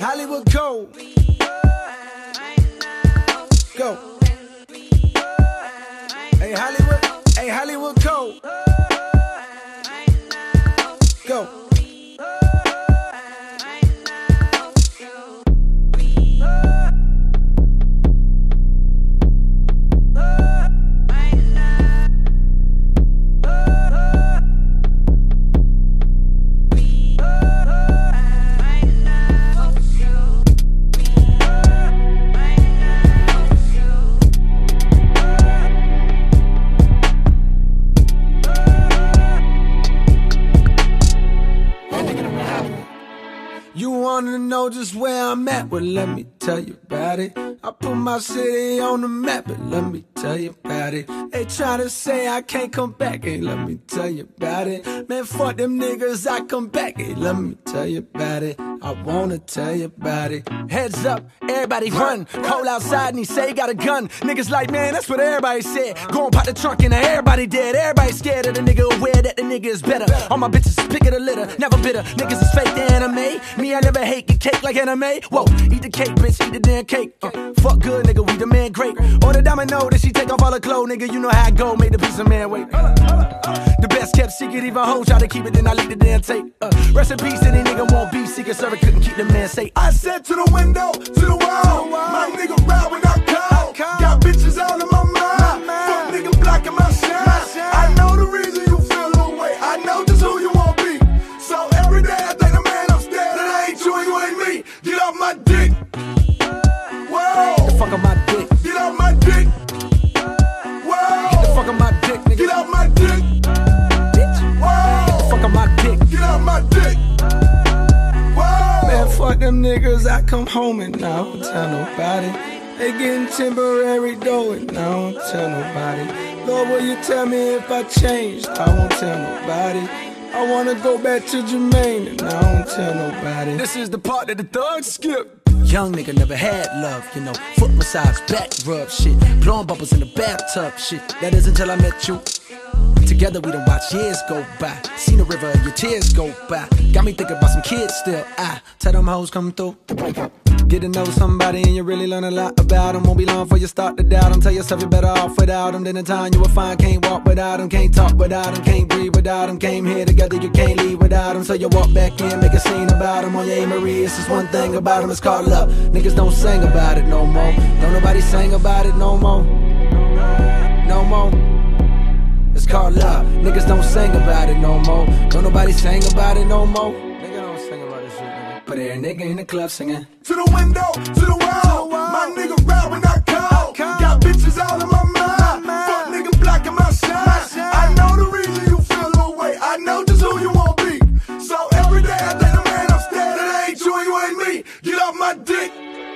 Hollywood Code. Go. Hey Hollywood Code. Go. You wanna know just where I'm at? Well, let me tell you about it. I put my city on the map, but let me tell you about it. They try to say I can't come back, hey, let me tell you about it. Man, fuck them niggas, I come back, hey, let me tell you about it. I wanna tell you about it. Heads up, everybody run. Cole outside and he say he got a gun. Niggas like, man, that's what everybody said. Go and pop the trunk and now everybody dead. Everybody scared of the nigga, aware that the nigga is better. All my bitches is pick of the litter, never bitter. Niggas is fake the anime. Me, I never hate the cake like anime. Whoa, eat the cake, bitch, eat the damn cake. Fuck good, nigga, we the man great. Or the domino that she take off all her clothes, nigga. You know how I go, made the piece of man wait. The best kept secret, even hoes try to keep it, then I leak the damn tape. Rest in peace, any nigga won't be secret service, couldn't keep the man safe. I said to the window, to the wall, my nigga ride when I call. Got bitches all in my mind, fuck nigga blocking my shine. I know the reason you feel the way, I know just who you won't be. So every day I think the man upstairs, that I ain't you and you ain't me. Get off my dick. Whoa. Get the fuck on my dick. Get off my dick. Whoa. Get the fuck on my dick, nigga. Get off my dick. Bitch. Whoa. Get the fuck on my dick. Get off my dick. Whoa. Man, fuck them niggas, I come home and I don't tell nobody. They getting temporary dough and I don't tell nobody. Lord, will you tell me if I changed? I won't tell nobody. I wanna go back to Jermaine and I don't tell nobody. This is the part that the thugs skip. Young nigga never had love, you know. Foot massage, back rub shit. Blowing bubbles in the bathtub shit. That is until I met you. Together we done watch years go by. Seen the river, your tears go by. Got me thinking about some kids still. I tell them hoes come through to break up. Get to know somebody and you really learn a lot about them. Won't be long before you start to doubt them. Tell yourself you're better off without them. Then in time you will find can't walk without them. Can't talk without them, can't breathe without them. Came here together, you can't leave without them. So you walk back in, make a scene about them. On your A-Marie, it's just one thing about them, it's called love. Niggas don't sing about it no more. Don't nobody sing about it no more. No more. It's called love. Niggas don't sing about it no more. Don't nobody sing about it no more. Nigga don't sing about this shit, nigga. But every nigga in the club singing. To the window, to the wall, my nigga ride when I call. Got bitches all in my mind, fuck nigga blocking my shine. I know the reason you feel the way, I know just who you won't be. So every day I think the man upstairs, that ain't you and you ain't me. Get off my dick.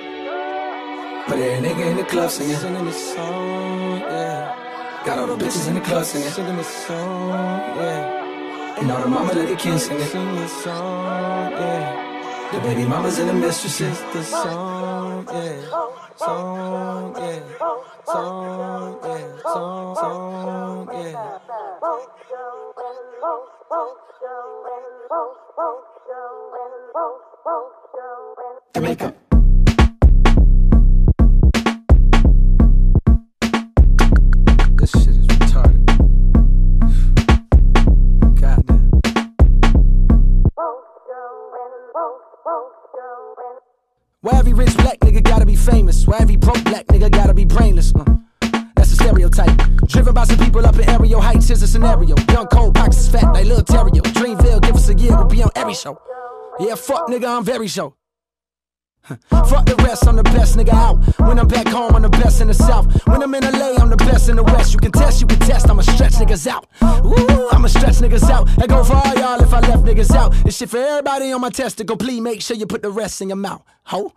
But every nigga in the club singing this song, yeah. Got all the bitches in the club singing this song, yeah. And all the mama let the kids singing this song, yeah. The baby mamas and the mistresses, the song, yeah. Song, yeah. Song, yeah. Song, yeah. Jamaica. This shit is retarded. Goddamn. Why every rich black nigga gotta be famous? Why every broke black nigga gotta be brainless? That's a stereotype. Driven by some people up in aerial heights, here's a scenario. Young Cole, pockets is fat like Lil Terrio. Dreamville, give us a year, we'll be on every show. Yeah, fuck nigga, I'm very show. Fuck the rest, I'm the best nigga out. When I'm back home, I'm the best in the South. When I'm in LA, I'm the best in the West. You can test, I'ma stretch niggas out. Ooh, I'ma stretch niggas out. That go for all y'all if I left niggas out. This shit for everybody on my testicle. Please make sure you put the rest in your mouth, ho.